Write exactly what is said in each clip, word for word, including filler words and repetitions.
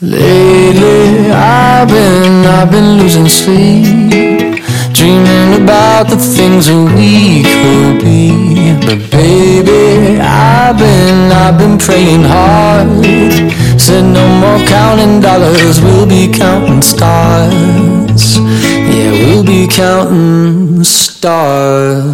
Lately I've been, I've been losing sleep, dreaming about the things that we could be. But baby, I've been, I've been praying hard. Said no more counting dollars, we'll be counting stars. Yeah, we'll be counting stars.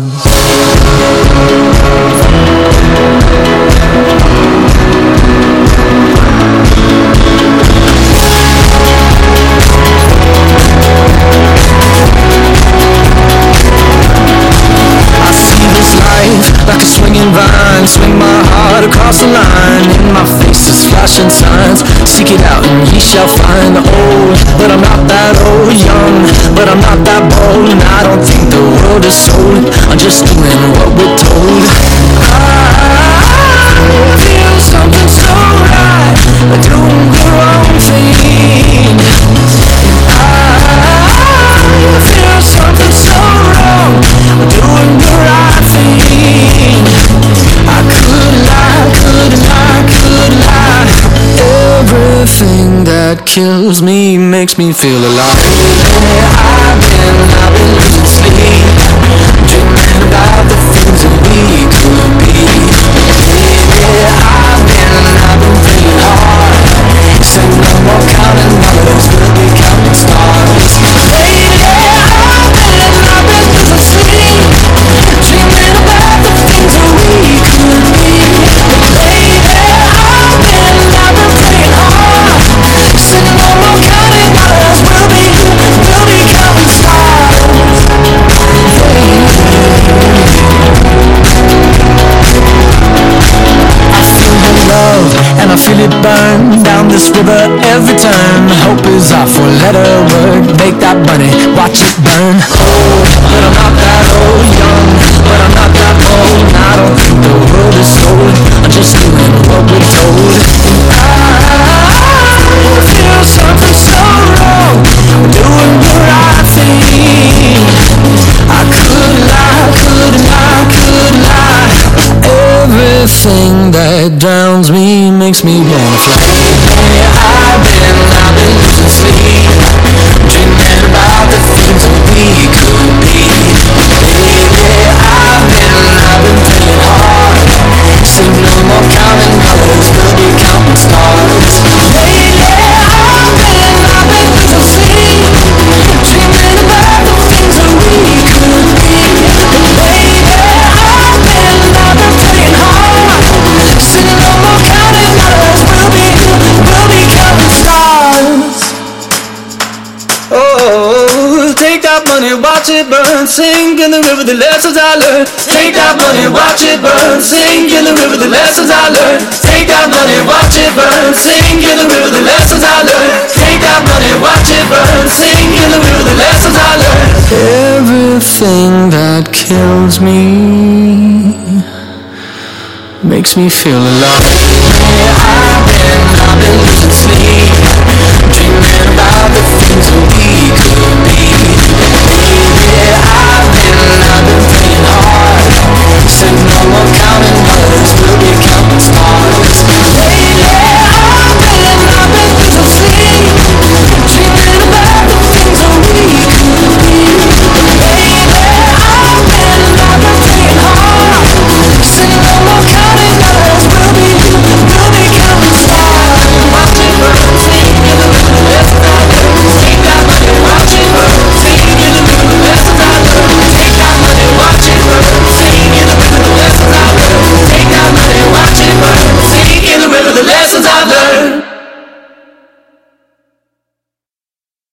Like a swinging vine, swing my heart across the line. In my face is flashing signs, seek it out and ye shall find. Old, but I'm not that old. Young, but I'm not that bold. And I don't think the world is sold, I'm just doing what we're told. I feel something so right, doing the wrong thing. I feel something so wrong, doing the right thing. I could lie, could lie, could lie. Everything that kills me makes me feel alive. I've been, I've been losing sleep, dreaming about the things that we could be. Yeah, I've been, I've been praying hard. Say no more counting dollars, we'll be counting stars. Lately I've been, I've been losing sleep, dreaming about the things that we could be. Lately I've been, I've been praying hard. Say no more counting dollars, we'll be, we'll be counting stars. I feel the love and I feel it burn down this river every turn. Hope is our four-letter word. Make that money, watch it burn. Old, but I'm not that old. Young, but I'm not that old. And I don't think the world is sold, I'm just doing what we're told. I feel something so wrong, doing the right thing. I could lie, could lie, could lie. Everything that drowns me makes me wanna fly. I've been, I've been losing sleep, dreaming about the things that we could be. Lately I've been, I've been praying hard. Say no more counting dollars, we'll be counting stars. Lately I've been, I've been losing sleep, dreaming about the things that we could be. Lately I've been, I've been praying hard. Say no more counting dollars, we'll be, we'll be counting stars. Oh, take that money, watch it burn, sink in the river, the lessons I learned. Take that money, watch it burn, sink in the river, the lessons I learned. Take that money, watch it burn, sink in the river, the lessons I learned. Take that money, watch it burn, sink in the river, the lessons I learned. Everything that kills me makes me feel alive. I've been